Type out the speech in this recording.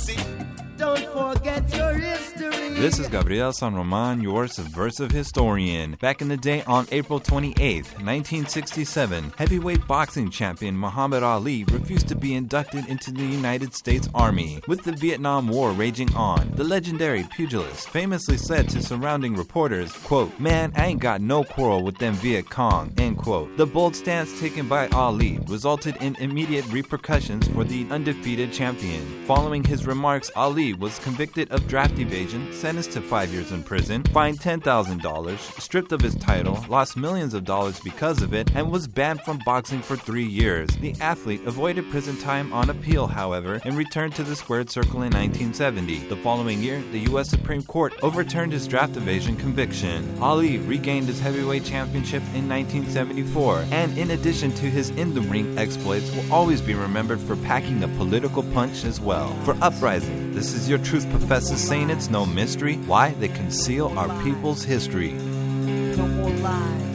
Don't forget your history. This is Gabriel San Roman, your subversive historian. Back in the day, on April 28, 1967, heavyweight boxing champion Muhammad Ali refused to be inducted into the United States Army. With the Vietnam War raging on, the legendary pugilist famously said to surrounding reporters, quote, "Man, I ain't got no quarrel with them Viet Cong," end quote. The bold stance taken by Ali resulted in immediate repercussions for the undefeated champion. Following his remarks, Ali was convicted of draft evasion, sentenced to 5 years in prison, fined $10,000, stripped of his title, lost millions of dollars because of it, and was banned from boxing for 3 years. The athlete avoided prison time on appeal, however, and returned to the squared circle in 1970. The following year, the U.S. Supreme Court overturned his draft evasion conviction. Ali regained his heavyweight championship in 1974, and in addition to his in-the-ring exploits, will always be remembered for packing a political punch as well. For Uprising, this is your truth professor saying it's no mystery why they conceal our people's history. No more lies.